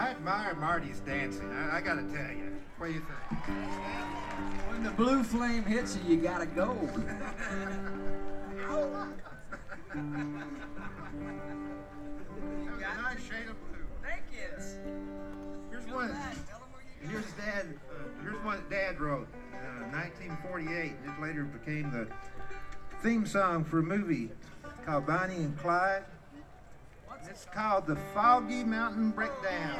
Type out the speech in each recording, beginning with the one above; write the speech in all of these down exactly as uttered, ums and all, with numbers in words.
I admire Marty's dancing. I, I got to tell you. What do you think? When the blue flame hits you, you gotta go. Nice shade of blue. Thank you. Here's one. Here's Dad. Uh, here's one that Dad wrote in uh, nineteen forty-eight. It later became the theme song for a movie called Bonnie and Clyde. It's called The Foggy Mountain Breakdown.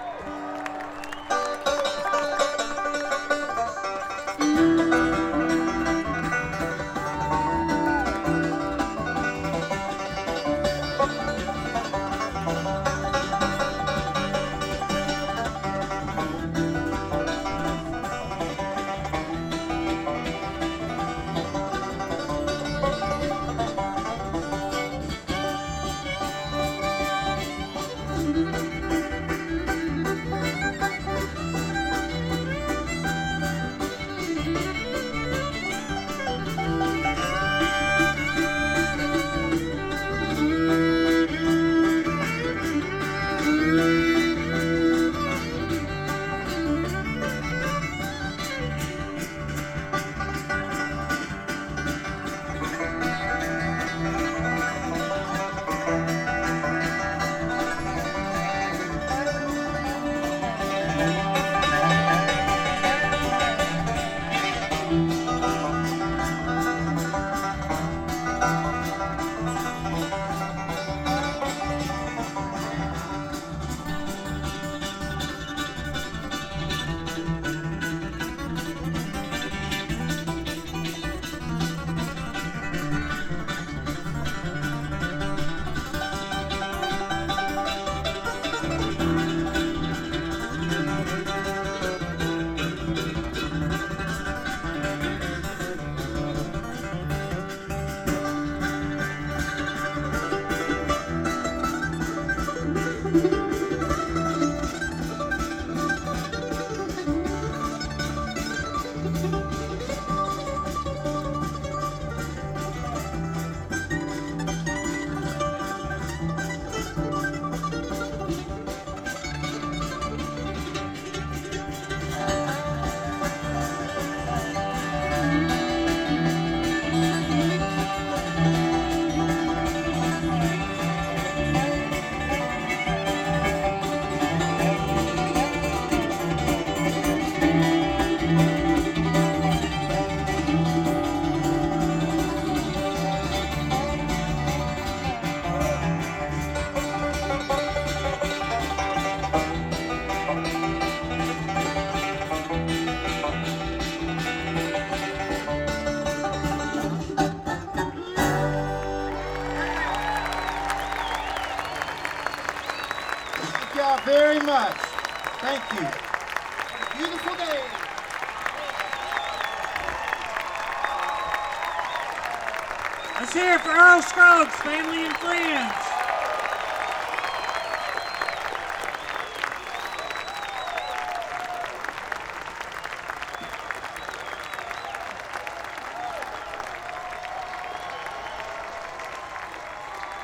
Very much. Thank you. Beautiful day. Let's hear it for Earl Scruggs, family and friends.